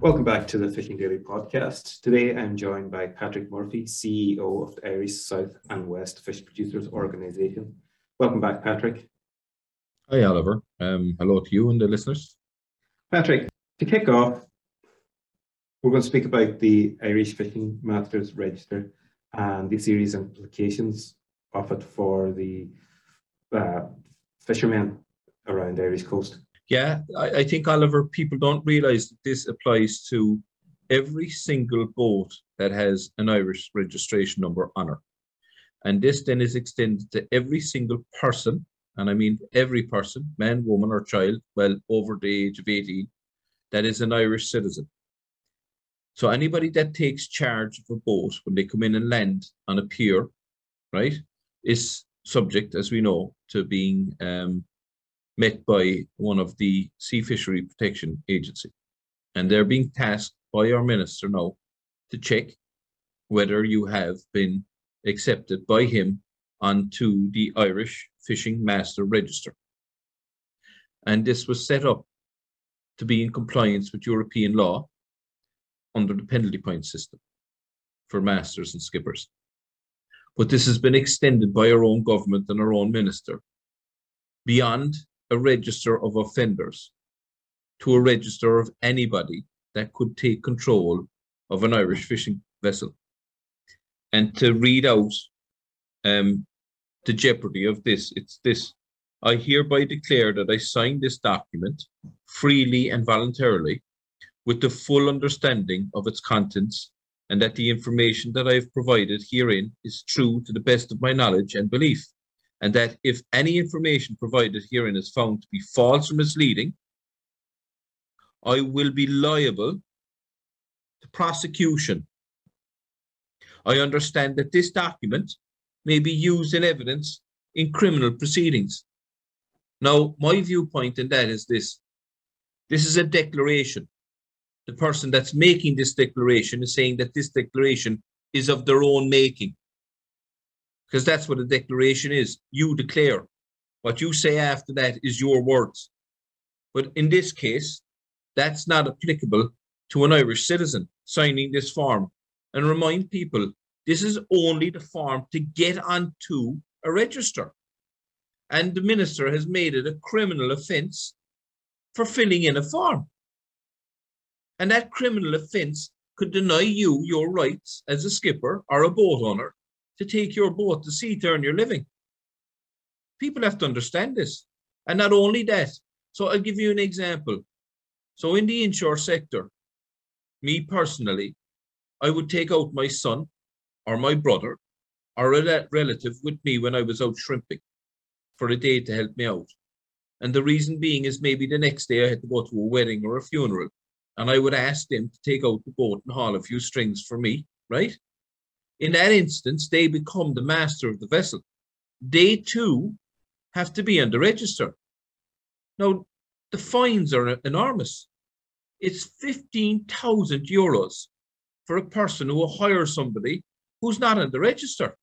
Welcome back to the Fishing Daily podcast. Today I'm joined by Patrick Murphy, CEO of the Irish South and West Fish Producers Organisation. Welcome back, Patrick. Hi, Oliver. Hello to you and the listeners. Patrick, to kick off, we're going to speak about the Irish Fishing Masters Register and the serious implications of it for the fishermen around the Irish coast. Yeah, I think, Oliver, people don't realise that this applies to every single boat that has an Irish registration number on it. And this then is extended to every single person, and I mean every person, man, woman or child, well, over the age of 18, that is an Irish citizen. So anybody that takes charge of a boat when they come in and land on a pier, right, is subject, as we know, to being met by one of the Sea Fishery Protection Agency. And they're being tasked by our minister now to check whether you have been accepted by him onto the Irish Fishing Master Register. And this was set up to be in compliance with European law under the penalty point system for masters and skippers. But this has been extended by our own government and our own minister beyond a register of offenders to a register of anybody that could take control of an Irish fishing vessel. And to read out the jeopardy of this, it's this: I hereby declare that I sign this document freely and voluntarily with the full understanding of its contents, and that the information that I have provided herein is true to the best of my knowledge and belief. And that if any information provided herein is found to be false or misleading, I will be liable to prosecution. I understand that this document may be used in evidence in criminal proceedings. Now, my viewpoint in that is this. This is a declaration. The person that's making this declaration is saying that this declaration is of their own making. Because that's what a declaration is. You declare. What you say after that is your words. But in this case, that's not applicable to an Irish citizen signing this form. And remind people, this is only the form to get onto a register. And the minister has made it a criminal offence for filling in a form. And that criminal offence could deny you your rights as a skipper or a boat owner to take your boat to sea to earn your living. People have to understand this. And not only that, so I'll give you an example. So in the inshore sector, me personally, I would take out my son or my brother or a relative with me when I was out shrimping for a day to help me out. And the reason being is maybe the next day I had to go to a wedding or a funeral, and I would ask them to take out the boat and haul a few strings for me, right? In that instance, they become the master of the vessel. They too have to be on the register. Now, the fines are enormous. It's 15,000 euros for a person who will hire somebody who's not on the register.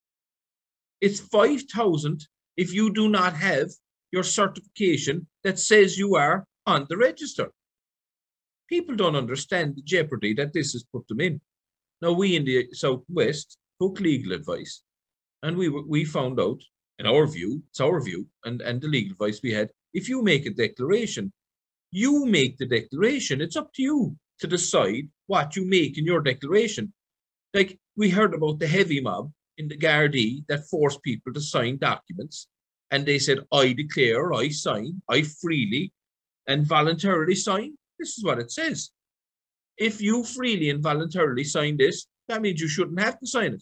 It's 5,000 if you do not have your certification that says you are on the register. People don't understand the jeopardy that this has put them in. Now, we in the Southwest took legal advice, and we found out, in our view, it's our view, and the legal advice we had, if you make a declaration, you make the declaration. It's up to you to decide what you make in your declaration. Like, we heard about the heavy mob in the Gardaí that forced people to sign documents, and they said, I declare, I sign, I freely and voluntarily sign. This is what it says. If you freely and voluntarily sign this, that means you shouldn't have to sign it.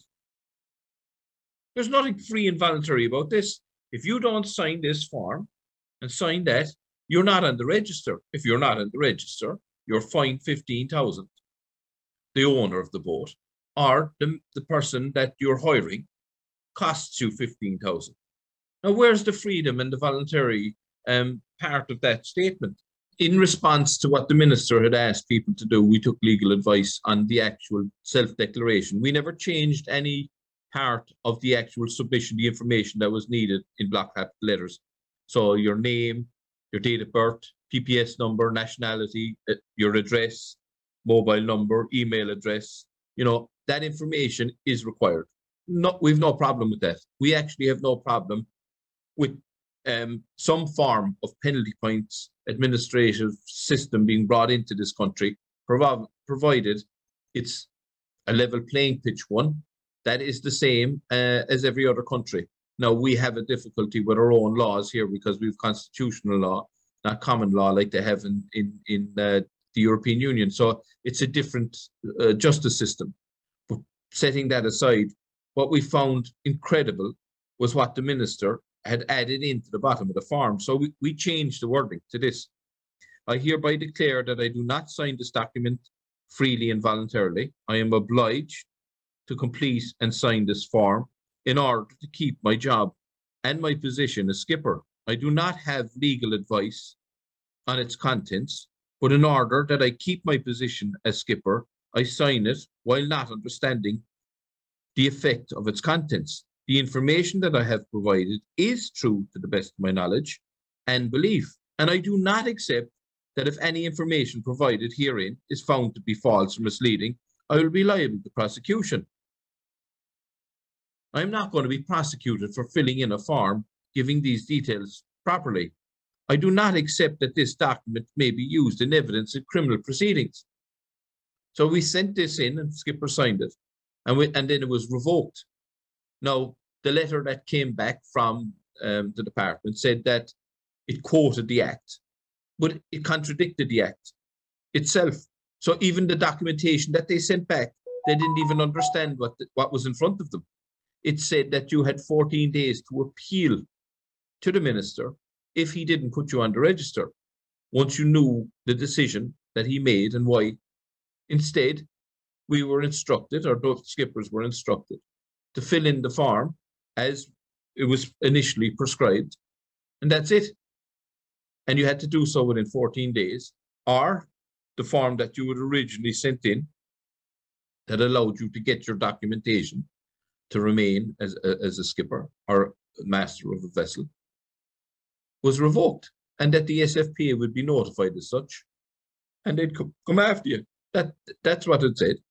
There's nothing free and voluntary about this. If you don't sign this form and sign that, you're not on the register. If you're not on the register, you're fined 15,000. The owner of the boat or the person that you're hiring costs you 15,000. Now, where's the freedom and the voluntary part of that statement? In response to what the minister had asked people to do, we took legal advice on the actual self-declaration. We never changed any part of the actual submission, the information that was needed in block letters. So your name, your date of birth, PPS number, nationality, your address, mobile number, email address, that information is required. We've no problem with that. We actually have no problem with some form of penalty points administrative system being brought into this country, provided it's a level playing pitch one that is the same as every other country. Now, we have a difficulty with our own laws here because we have constitutional law, not common law like they have in the European Union. So it's a different justice system. But setting that aside, what we found incredible was what the minister had added into the bottom of the form. So we changed the wording to this. I hereby declare that I do not sign this document freely and voluntarily. I am obliged to complete and sign this form in order to keep my job and my position as skipper. I do not have legal advice on its contents, but in order that I keep my position as skipper, I sign it while not understanding the effect of its contents. The information that I have provided is true to the best of my knowledge and belief, and I do not accept that if any information provided herein is found to be false or misleading, I will be liable to prosecution. I'm not going to be prosecuted for filling in a form giving these details properly. I do not accept that this document may be used in evidence in criminal proceedings. So we sent this in and Skipper signed it, and then it was revoked. Now, the letter that came back from the department said that it quoted the act, but it contradicted the act itself. So even the documentation that they sent back, they didn't even understand what was in front of them. It said that you had 14 days to appeal to the minister if he didn't put you on the register, once you knew the decision that he made and why. Instead, we were instructed, or both skippers were instructed, to fill in the form as it was initially prescribed, and that's it. And you had to do so within 14 days, or the form that you had originally sent in that allowed you to get your documentation to remain as a skipper or master of a vessel was revoked, and that the SFPA would be notified as such, and they'd come after you. That's what it said.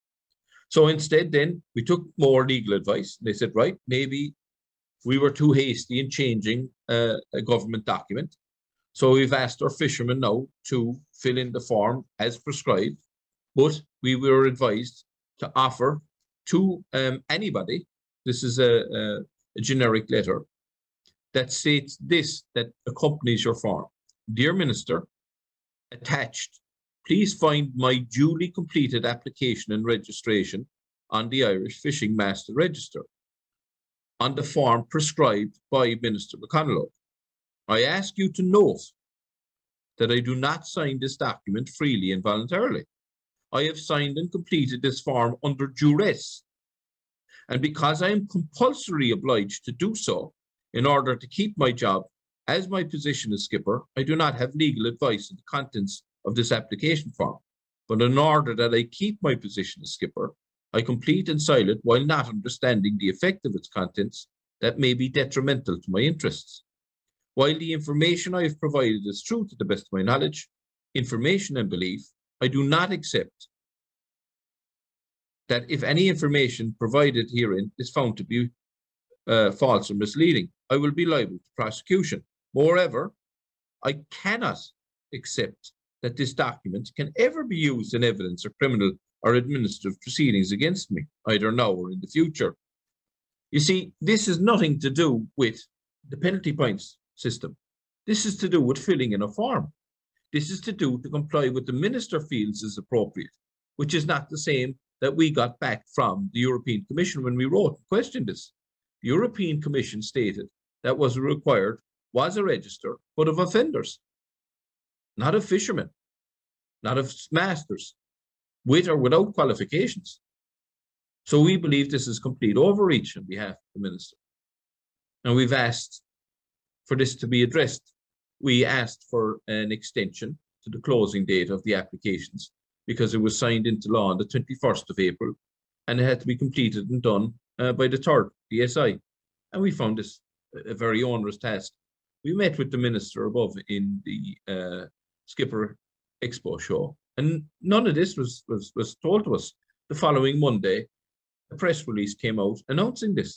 So instead, then we took more legal advice. They said, right, maybe we were too hasty in changing a government document. So we've asked our fishermen now to fill in the form as prescribed, but we were advised to offer to anybody, this is a generic letter, that states this, that accompanies your form. Dear Minister, attached, please find my duly completed application and registration on the Irish Fishing Master Register on the form prescribed by Minister McConnell. I ask you to note that I do not sign this document freely and voluntarily. I have signed and completed this form under duress, and because I am compulsorily obliged to do so in order to keep my job as my position as skipper, I do not have legal advice on the contents of this application form, but in order that I keep my position as skipper, I complete and sign it while not understanding the effect of its contents that may be detrimental to my interests. While the information I have provided is true to the best of my knowledge, information and belief, I do not accept that if any information provided herein is found to be false or misleading, I will be liable to prosecution. Moreover, I cannot accept that this document can ever be used in evidence or criminal or administrative proceedings against me, either now or in the future. You see, this has nothing to do with the penalty points system. This is to do with filling in a form. This is to comply with the minister feels is appropriate, which is not the same that we got back from the European Commission when we wrote and questioned this. The European Commission stated that was required was a register, but of offenders, not of fishermen, not of masters, with or without qualifications. So we believe this is complete overreach on behalf of the minister. And we've asked for this to be addressed. We asked for an extension to the closing date of the applications because it was signed into law on the 21st of April and it had to be completed and done by the 3rd, DSI. And we found this a very onerous task. We met with the minister above in the Skipper Expo show, And none of this was told to us. The following Monday, a press release came out announcing this.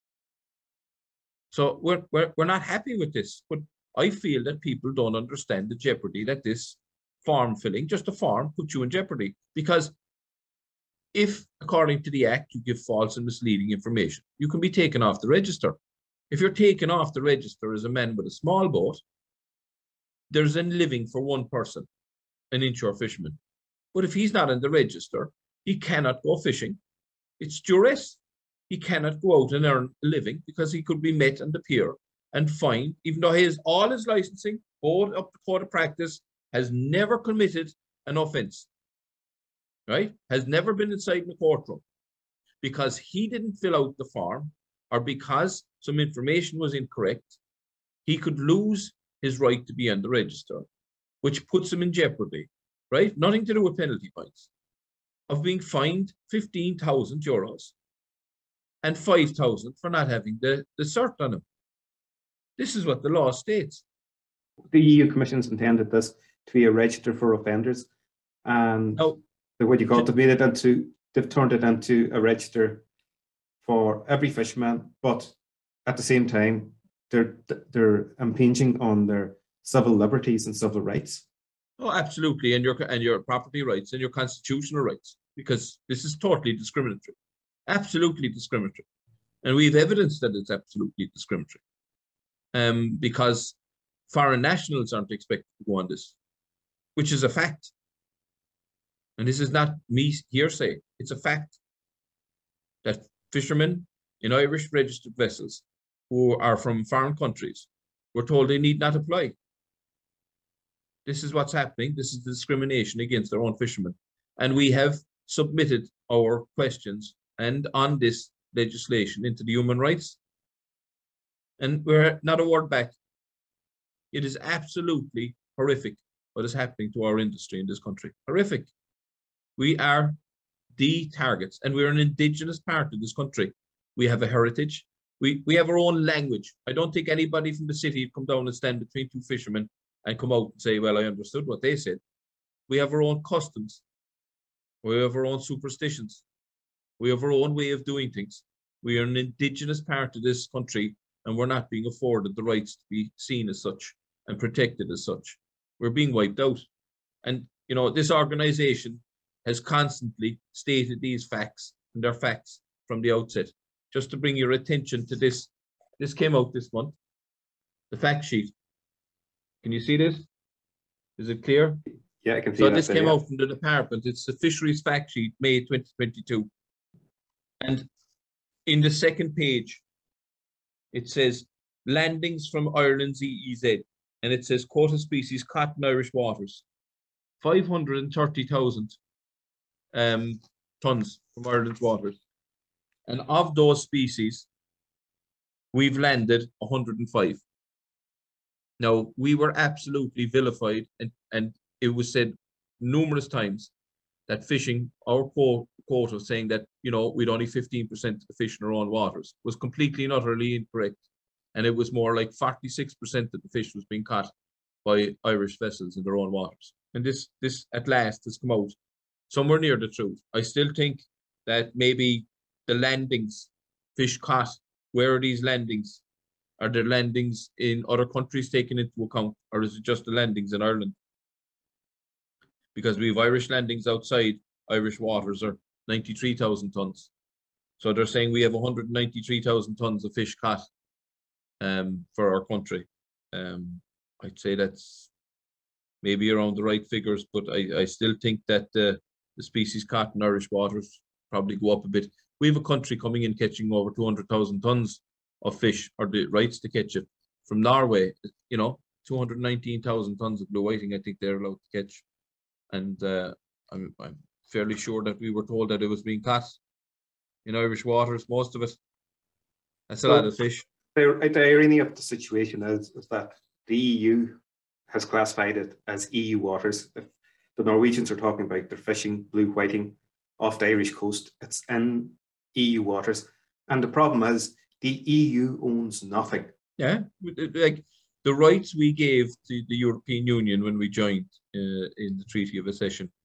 So we're not happy with this, but I feel that people don't understand the jeopardy that this farm filling, just a farm, puts you in jeopardy. Because if, according to the Act, you give false and misleading information, you can be taken off the register. If you're taken off the register as a man with a small boat, there's a living for one person, an inshore fisherman. But if he's not in the register, he cannot go fishing. It's duress. He cannot go out and earn a living because he could be met on the pier and fined, even though he has all his licensing, board up to code of practice, has never committed an offense, right? Has never been inside in the courtroom because he didn't fill out the form or because some information was incorrect. He could lose his right to be on the register, which puts him in jeopardy, right? Nothing to do with penalty points, of being fined 15,000 euros and 5,000 for not having the cert on him. This is what the law states. The EU Commission's intended this to be a register for offenders, and Now, what you cultivated into, they've turned it into a register for every fisherman, but at the same time, they're impinging on their civil liberties and civil rights. oh, absolutely, and your property rights and your constitutional rights, because this is totally discriminatory, absolutely discriminatory, and we have evidence that it's absolutely discriminatory. Because foreign nationals aren't expected to go on this, which is a fact. And this is not me hearsay, it's a fact that fishermen in Irish registered vessels who are from foreign countries were told they need not apply. This is what's happening. This is discrimination against their own fishermen. And we have submitted our questions and on this legislation into the human rights. And we're not a word back. It is absolutely horrific what is happening to our industry in this country. Horrific. We are the targets, and we're an indigenous part of this country. We have a heritage. We have our own language. I don't think anybody from the city would come down and stand between two fishermen and come out and say, well, I understood what they said. We have our own customs. We have our own superstitions. We have our own way of doing things. We are an indigenous part of this country, and we're not being afforded the rights to be seen as such and protected as such. We're being wiped out. And, you know, this organization has constantly stated these facts, and they're facts from the outset. Just to bring your attention to this, this came out this month, the fact sheet. Can you see this? Is it clear? Yeah, I can see so that. This came out from the department. It's the Fisheries Fact Sheet, May 2022. And in the second page, it says landings from Ireland's EEZ. And it says quota species caught in Irish waters. 530,000 tons from Ireland's waters. And of those species, we've landed 105. Now, we were absolutely vilified, and it was said numerous times that fishing, our quota, saying that, you know, we'd only 15% of the fish in our own waters, was completely and utterly incorrect. And it was more like 46% of the fish was being caught by Irish vessels in their own waters. And this at last has come out somewhere near the truth. I still think that maybe the landings, fish caught, where are these landings? Are there landings in other countries taken into account, or is it just the landings in Ireland? Because we have Irish landings outside Irish waters are 93,000 tons. So they're saying we have 193,000 tons of fish caught for our country. I'd say that's maybe around the right figures, but I still think that the species caught in Irish waters probably go up a bit. We have a country coming in catching over 200,000 tons of fish, or the rights to catch it, from Norway. You know, 219,000 tons of blue whiting, I think they're allowed to catch. And I'm fairly sure that we were told that it was being caught in Irish waters, most of it. That's a lot of fish. The irony of the situation is that the EU has classified it as EU waters. If the Norwegians are talking about their fishing blue whiting off the Irish coast, it's in EU waters. And the problem is the EU owns nothing. Yeah, like the rights we gave to the European Union when we joined in the Treaty of Accession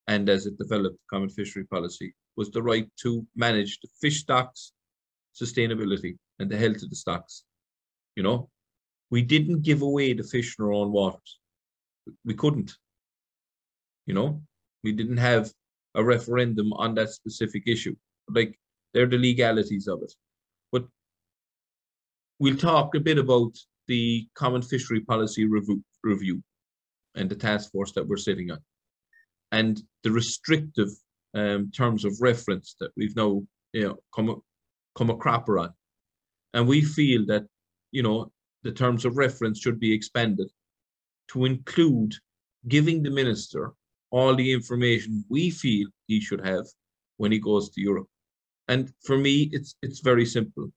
and as it developed the common fishery policy, was the right to manage the fish stocks, sustainability, and the health of the stocks. You know, we didn't give away the fish in our own waters. We couldn't. You know, we didn't have a referendum on that specific issue. Like, they're the legalities of it. But we'll talk a bit about the common fishery policy review and the task force that we're sitting on, and the restrictive terms of reference that we've now, come a cropper on. And we feel that, the terms of reference should be expanded to include giving the minister all the information we feel he should have when he goes to Europe. And for me, it's very simple.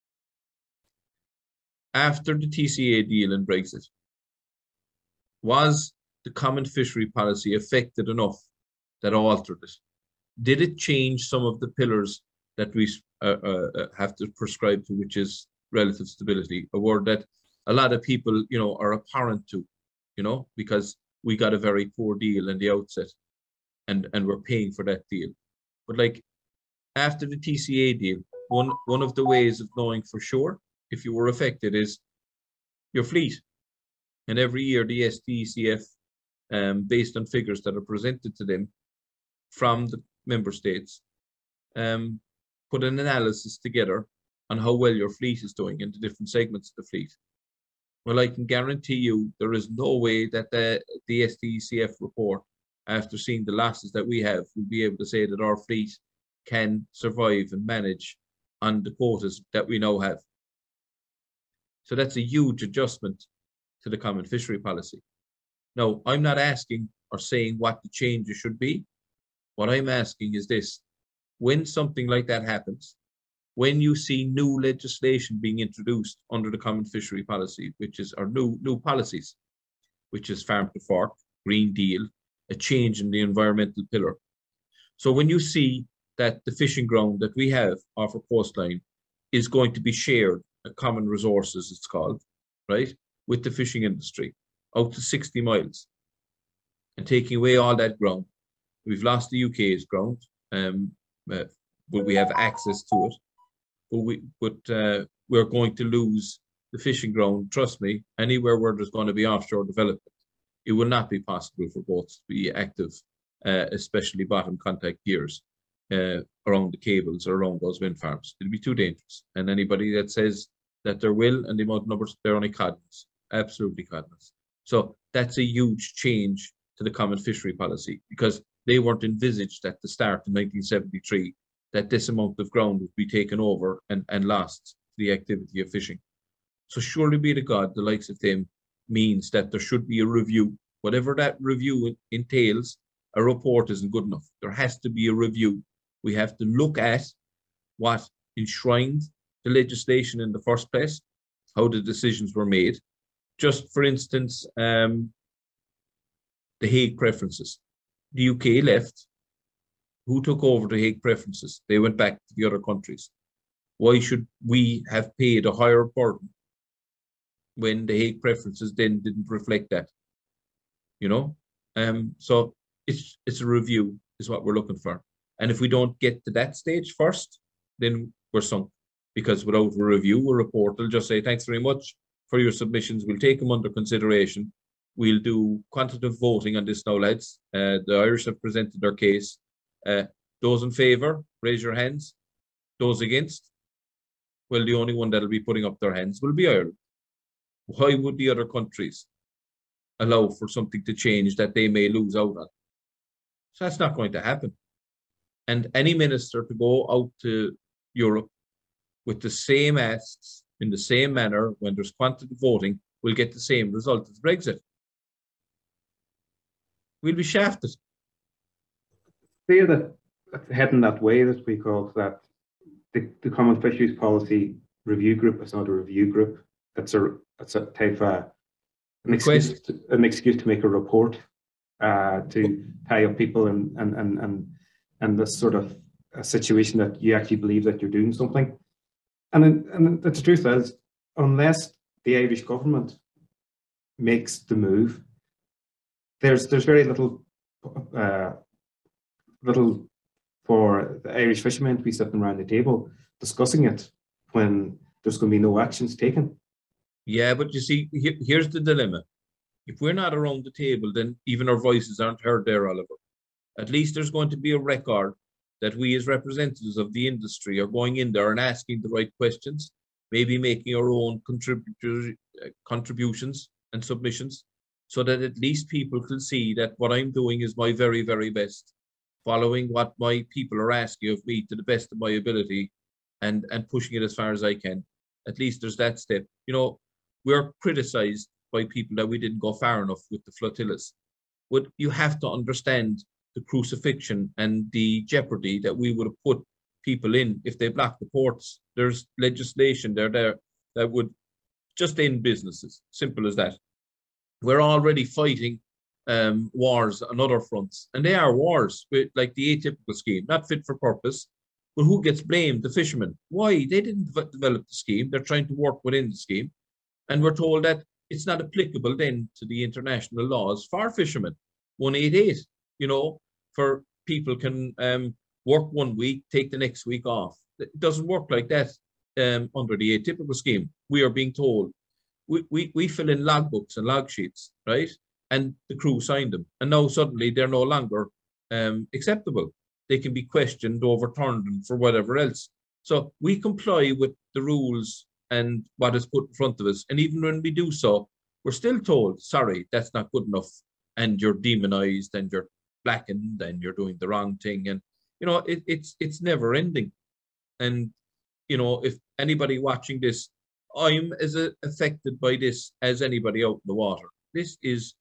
After the TCA deal and Brexit, was the common fishery policy affected enough that altered it? Did it change some of the pillars that we have to prescribe to, which is relative stability, a word that a lot of people, are abhorrent to, because we got a very poor deal in the outset, and we're paying for that deal. But like, after the TCA deal, one of the ways of knowing for sure if you were affected is your fleet. And every year the STECF, based on figures that are presented to them from the member states, put an analysis together on how well your fleet is doing in the different segments of the fleet. Well, I can guarantee you there is no way that the STECF report, after seeing the losses that we have, will be able to say that our fleet can survive and manage on the quotas that we now have. So that's a huge adjustment to the common fishery policy. Now, I'm not asking or saying what the changes should be. What I'm asking is this: when something like that happens, when you see new legislation being introduced under the common fishery policy, which is our new policies, which is Farm to Fork, Green Deal, a change in the environmental pillar. So when you see that the fishing ground that we have off our coastline is going to be shared, a common resources it's called, right, with the fishing industry out to 60 miles, and taking away all that ground, we've lost the UK's ground, but we have access to it. But we're going to lose the fishing ground. Trust me, anywhere where there's going to be offshore development, it will not be possible for boats to be active, especially bottom contact gears around the cables or around those wind farms. It'll be too dangerous. And anybody that says that there will, and the amount of numbers, they're only codness, absolutely codness. So that's a huge change to the common fishery policy, because they weren't envisaged at the start in 1973 that this amount of ground would be taken over and lost to the activity of fishing. So surely be to God, the likes of them means that there should be a review. Whatever that review entails, a report isn't good enough. There has to be a review. We have to look at what enshrined the legislation in the first place, how the decisions were made. Just for instance, the Hague preferences. The UK left. Who took over the Hague preferences? They went back to the other countries. Why should we have paid a higher burden when the Hague preferences then didn't reflect that? So it's a review is what we're looking for. And if we don't get to that stage first, then we're sunk. Because without a review, a report will just say, thanks very much for your submissions. We'll take them under consideration. We'll do quantitative voting on this now, lads. The Irish have presented their case. Those in favour, raise your hands. Those against? Well, the only one that'll be putting up their hands will be Ireland. Why would the other countries allow for something to change that they may lose out on? So that's not going to happen. And any minister to go out to Europe with the same asks in the same manner when there's quantitative voting will get the same result as Brexit. We'll be shafted. Clear that heading that way this week of that the Common Fisheries Policy Review Group is not a review group. It's a type of an excuse to make a report to tie up people and this sort of a situation that you actually believe that you're doing something. And the truth is, unless the Irish government makes the move, there's very little little for the Irish fishermen to be sitting around the table discussing it when there's going to be no actions taken. Yeah, but you see, here's the dilemma. If we're not around the table, then even our voices aren't heard there, Oliver. At least there's going to be a record that we as representatives of the industry are going in there and asking the right questions, maybe making our own contributions and submissions, so that at least people can see that what I'm doing is my very, very best, following what my people are asking of me to the best of my ability, and pushing it as far as I can. At least there's that step. You know, we're criticized by people that we didn't go far enough with the flotillas. But you have to understand the crucifixion and the jeopardy that we would have put people in if they blocked the ports. There's legislation there that would just end businesses. Simple as that. We're already fighting wars on other fronts, and they are wars, like the atypical scheme, not fit for purpose. But who gets blamed? The fishermen. Why? They didn't develop the scheme. They're trying to work within the scheme. And we're told that it's not applicable then to the international laws for fishermen. 188, you know, for people can work 1 week, take the next week off. It doesn't work like that under the atypical scheme. We are being told we fill in logbooks and log sheets, right? And the crew signed them. And now suddenly they're no longer acceptable. They can be questioned, overturned, and for whatever else. So we comply with the rules and what is put in front of us. And even when we do so, we're still told, sorry, that's not good enough. And you're demonized and you're blackened and you're doing the wrong thing. And, you know, it's never ending. And, you know, if anybody watching this, I'm as affected by this as anybody out in the water. This is,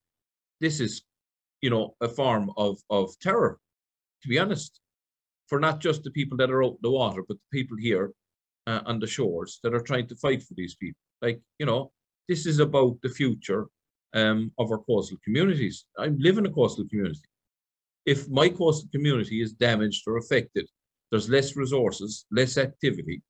you know, a form of terror, to be honest, for not just the people that are out in the water, but the people here on the shores that are trying to fight for these people. Like, you know, this is about the future of our coastal communities. I live in a coastal community. If my coastal community is damaged or affected, there's less resources, less activity.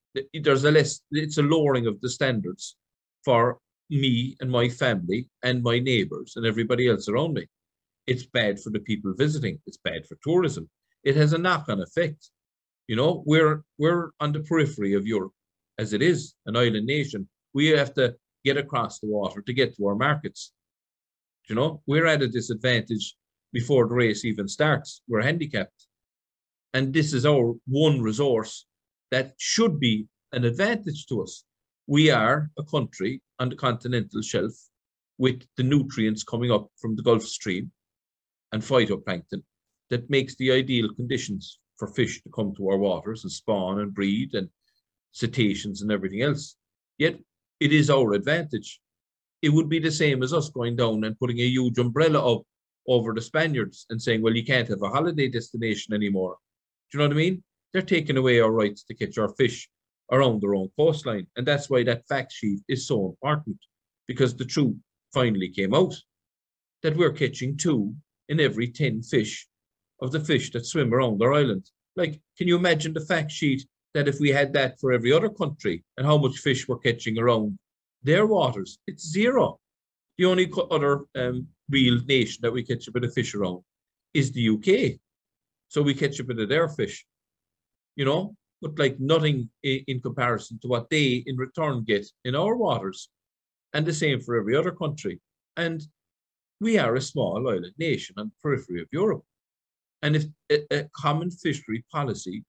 It's a lowering of the standards for me and my family and my neighbors and everybody else around me. It's bad for the people visiting. It's bad for tourism. It has a knock-on effect. You know, we're on the periphery of Europe, as it is an island nation. We have to get across the water to get to our markets. You know, we're at a disadvantage before the race even starts. We're handicapped. And this is our one resource that should be an advantage to us. We are a country on the continental shelf with the nutrients coming up from the Gulf Stream and phytoplankton that makes the ideal conditions for fish to come to our waters and spawn and breed and cetaceans and everything else. Yet it is our advantage. It would be the same as us going down and putting a huge umbrella up over the Spaniards and saying, well, you can't have a holiday destination anymore. Do you know what I mean? They're taking away our rights to catch our fish around their own coastline. And that's why that fact sheet is so important, because the truth finally came out that we're catching 2 in every 10 fish of the fish that swim around our island. Like, can you imagine the fact sheet that if we had that for every other country and how much fish we're catching around their waters? It's 0. The only other real nation that we catch a bit of fish around is the UK. So we catch a bit of their fish, you know, but like nothing in comparison to what they in return get in our waters. And the same for every other country. And we are a small island nation on the periphery of Europe. And if a common fishery policy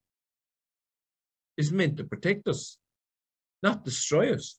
is meant to protect us, not destroy us.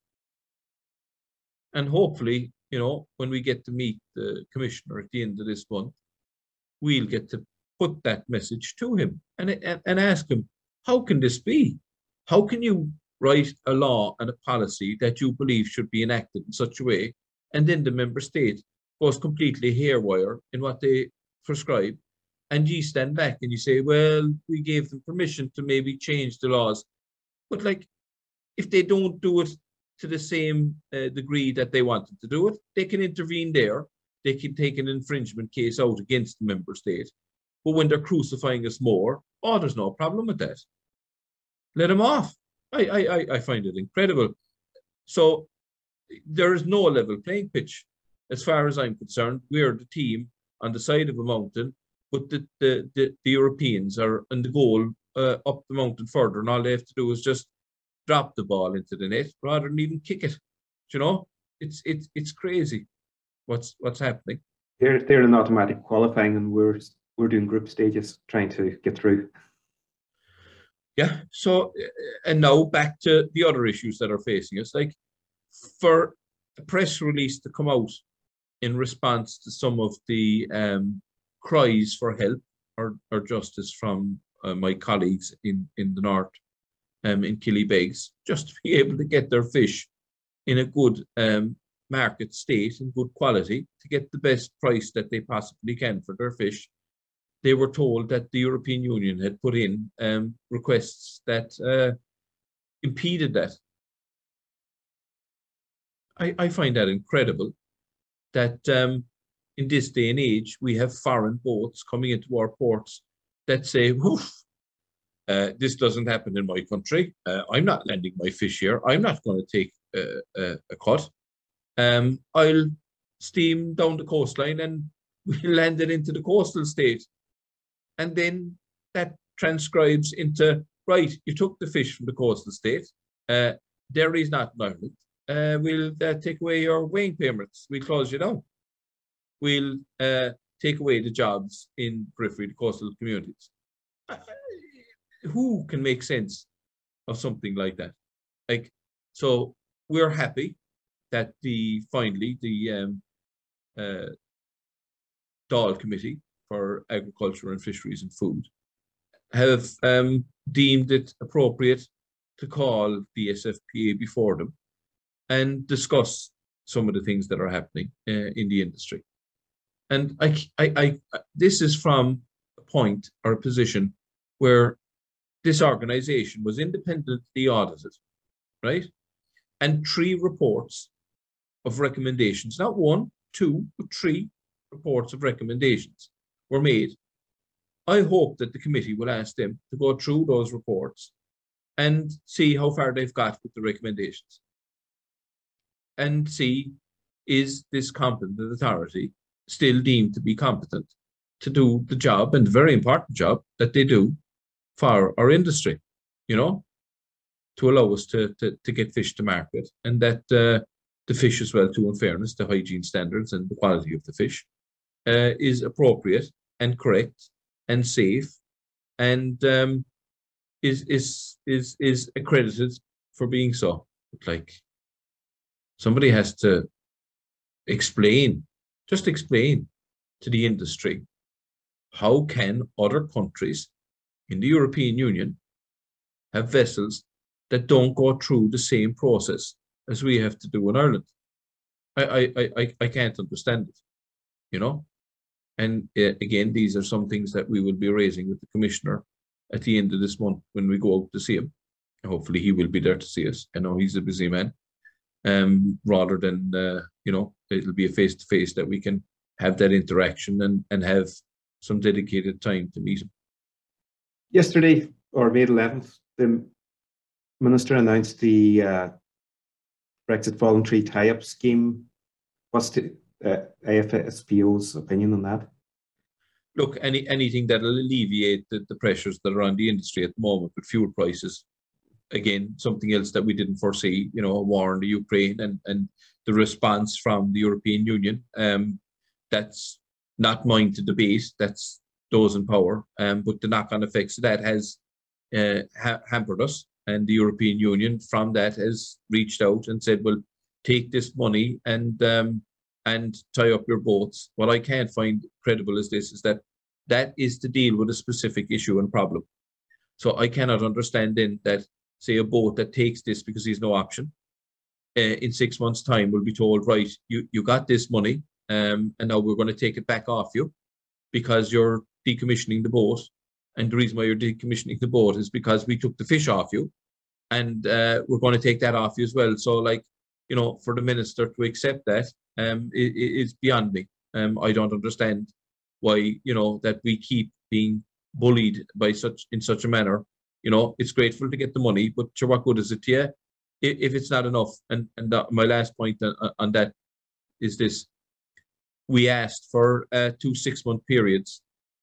And hopefully, you know, when we get to meet the commissioner at the end of this month, we'll get to put that message to him and ask him, how can this be? How can you write a law and a policy that you believe should be enacted in such a way, and then the member state goes completely haywire in what they prescribe, and you stand back and you say, well, we gave them permission to maybe change the laws. But like, if they don't do it to the same degree that they wanted to do it, they can intervene there. They can take an infringement case out against the member state. But when they're crucifying us more, oh, there's no problem with that. Let them off. I find it incredible. So there is no level playing pitch. As far as I'm concerned, we're the team on the side of a mountain but the Europeans are on the goal up the mountain further, and all they have to do is just drop the ball into the net rather than even kick it. You know, it's crazy what's happening. They're in automatic qualifying, and we're doing group stages trying to get through. Yeah. So, and now back to the other issues that are facing us. Like, for a press release to come out in response to some of the cries for help or justice from my colleagues in the north, in Killybegs, just to be able to get their fish in a good market state and good quality to get the best price that they possibly can for their fish. They were told that the European Union had put in requests that impeded that. I find that incredible that in this day and age, we have foreign boats coming into our ports that say, woof, this doesn't happen in my country. I'm not landing my fish here. I'm not going to take a cut. I'll steam down the coastline and we'll land it into the coastal state. And then that transcribes into, right, you took the fish from the coastal state. Derry's not in Ireland. We'll take away your weighing permits. We'll close you down. We'll take away the jobs in periphery, the coastal communities. Who can make sense of something like that? Like, so we're happy that finally the Dáil Committee for Agriculture and Fisheries and Food have deemed it appropriate to call the SFPA before them and discuss some of the things that are happening in the industry. And this is from a point or a position where this organization was independently audited, right? And 3 reports of recommendations, not 1, 2, but 3 reports of recommendations were made. I hope that the committee will ask them to go through those reports and see how far they've got with the recommendations. And see, is this competent authority still deemed to be competent to do the job, and the very important job that they do for our industry, you know, to allow us to get fish to market, and that the fish as well, too, in fairness, the hygiene standards and the quality of the fish is appropriate and correct and safe and is accredited for being so. Like, somebody has to explain to the industry, how can other countries in the European Union have vessels that don't go through the same process as we have to do in Ireland? I can't understand it, you know? And again, these are some things that we will be raising with the Commissioner at the end of this month when we go out to see him. Hopefully he will be there to see us. I know he's a busy man. Rather than, you know, it'll be a face-to-face that we can have that interaction and have some dedicated time to meet him. Yesterday, or May 11th, the Minister announced the Brexit voluntary tie-up scheme. What's the AFSPO's opinion on that? Look, anything that will alleviate the pressures that are on the industry at the moment with fuel prices. Again, something else that we didn't foresee, you know, a war in the Ukraine and the response from the European Union. That's not mine to debate. That's those in power. But the knock-on effects of that has hampered us. And the European Union from that has reached out and said, well, take this money and tie up your boats. What I can't find credible is this, is that is to deal with a specific issue and problem. So I cannot understand then that, say, a boat that takes this because he's no option, in 6 months' time will be told, right, you got this money, and now we're going to take it back off you because you're decommissioning the boat. And the reason why you're decommissioning the boat is because we took the fish off you, and we're going to take that off you as well. So, like, you know, for the minister to accept that, it's beyond me. I don't understand why, you know, that we keep being bullied by in such a manner. You know, it's grateful to get the money, but sure, what good is it to you if it's not enough? And my last point on that is this: we asked for 2 6-month periods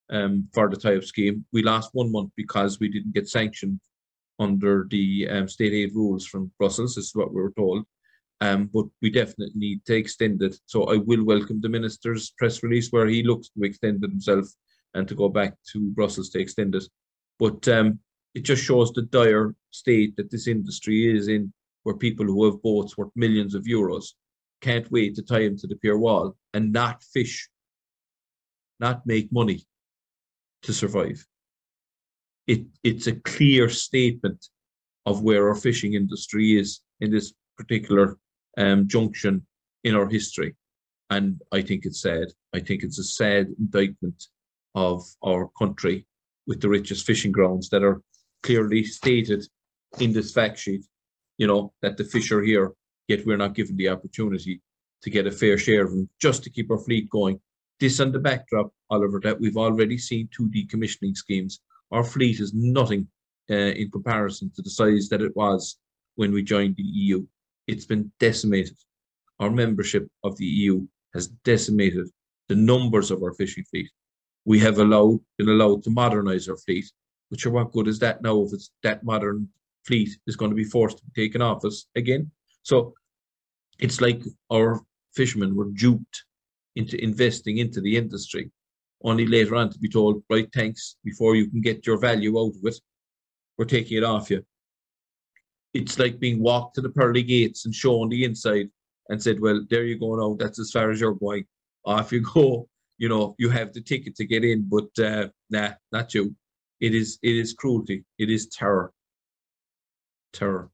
for the tie-up scheme. We lost 1 month because we didn't get sanctioned under the state aid rules from Brussels. This is what we were told. But we definitely need to extend it. So I will welcome the minister's press release where he looks to extend it himself and to go back to Brussels to extend it. But it just shows the dire state that this industry is in, where people who have boats worth millions of euros can't wait to tie them to the pier wall and not fish, not make money to survive. It's a clear statement of where our fishing industry is in this particular junction in our history. And I think it's sad. I think it's a sad indictment of our country with the richest fishing grounds that are clearly stated in this fact sheet, that the fish are here, yet we're not given the opportunity to get a fair share of them just to keep our fleet going. This on the backdrop, Oliver, that we've already seen 2 decommissioning schemes. Our fleet is nothing in comparison to the size that it was when we joined the EU. It's been decimated. Our membership of the EU has decimated the numbers of our fishing fleet. We have been allowed to modernize our fleet, which are what good is that now if it's that modern fleet is going to be forced to be taken off us again. So it's like our fishermen were duped into investing into the industry, only later on to be told, right, thanks, before you can get your value out of it, we're taking it off you. It's like being walked to the pearly gates and shown the inside and said, well, there you go now, that's as far as you're going. Off you go, you have the ticket to get in, but nah, not you. It is cruelty. It is terror. Terror.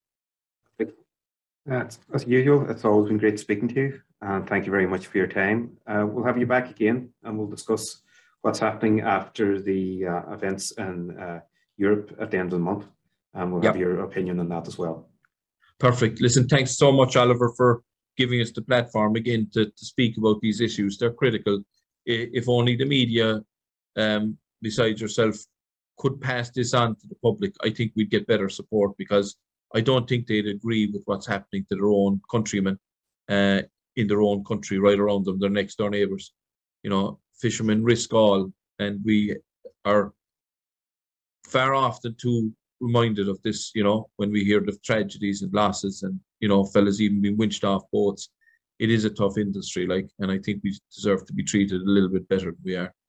As usual, it's always been great speaking to you, and thank you very much for your time. We'll have you back again, and we'll discuss what's happening after the events in Europe at the end of the month, and we'll have your opinion on that as well. Perfect. Listen, thanks so much, Oliver, for giving us the platform again to speak about these issues. They're critical. If only the media, besides yourself, could pass this on to the public, I think we'd get better support, because I don't think they'd agree with what's happening to their own countrymen in their own country, right around them, their next door neighbours. Fishermen risk all, and we are far often too reminded of this, when we hear the tragedies and losses and, fellas even being winched off boats. It is a tough industry, and I think we deserve to be treated a little bit better than we are.